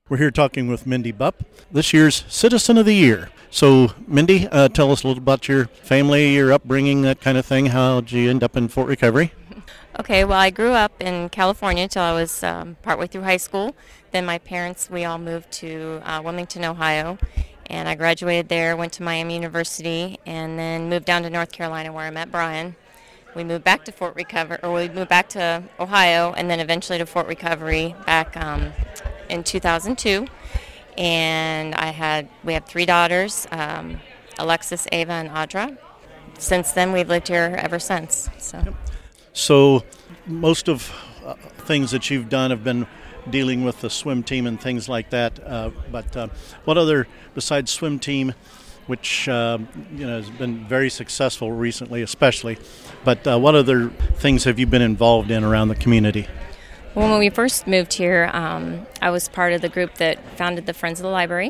We're here talking with Mindy Bupp, this year's Citizen of the Year. So, Mindy, tell us a little about your family, your upbringing, that kind of thing. How did you end up in Fort Recovery? Okay, well, I grew up in California until I was partway through high school. Then my parents, we all moved to Wilmington, Ohio, and I graduated there, went to Miami University, and then moved down to North Carolina where I met Brian. We moved back to we moved back to Ohio, and then eventually to Fort Recovery back in 2002. And we have three daughters, Alexis, Ava, and Audra. Since then, we've lived here ever since. So most of things that you've done have been dealing with the swim team and things like that. But what other, besides swim team, which has been very successful recently especially, but what other things have you been involved in around the community? Well, when we first moved here, I was part of the group that founded the Friends of the Library.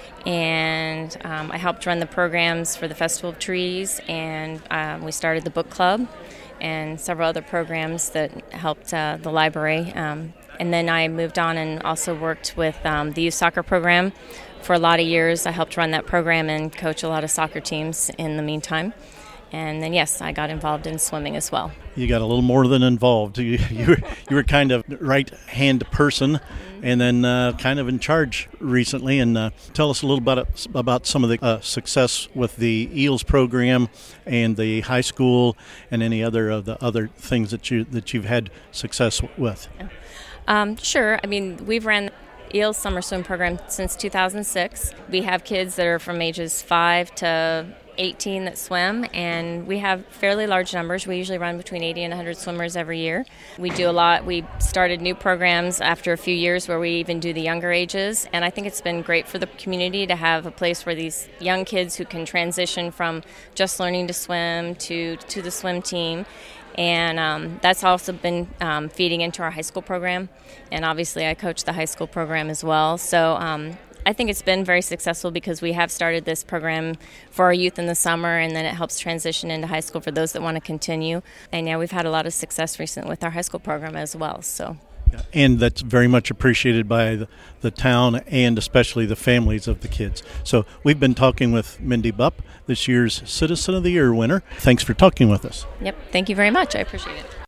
And I helped run the programs for the Festival of Trees, and we started the book club and several other programs that helped the library. And then I moved on and also worked with the youth soccer program for a lot of years. I helped run that program and coach a lot of soccer teams in the meantime. And then, yes, I got involved in swimming as well. You got a little more than involved. You were kind of right-hand person, and then kind of in charge recently. And tell us a little about some of the success with the EELS program and the high school, and any other of the other things that you've had success with. Sure. I mean, we've ran EELS summer swim program since 2006. We have kids that are from ages 5 to 18 that swim, and we have fairly large numbers. We usually run between 80 and 100 swimmers every year. We do a lot. We started new programs after a few years where we even do the younger ages, and I think it's been great for the community to have a place where these young kids who can transition from just learning to swim to the swim team. And that's also been feeding into our high school program, and obviously I coach the high school program as well. So I think it's been very successful because we have started this program for our youth in the summer, and then it helps transition into high school for those that want to continue. And yeah, we've had a lot of success recently with our high school program as well. And that's very much appreciated by the town and especially the families of the kids. So we've been talking with Mindy Bupp, this year's Citizen of the Year winner. Thanks for talking with us. Yep, thank you very much. I appreciate it.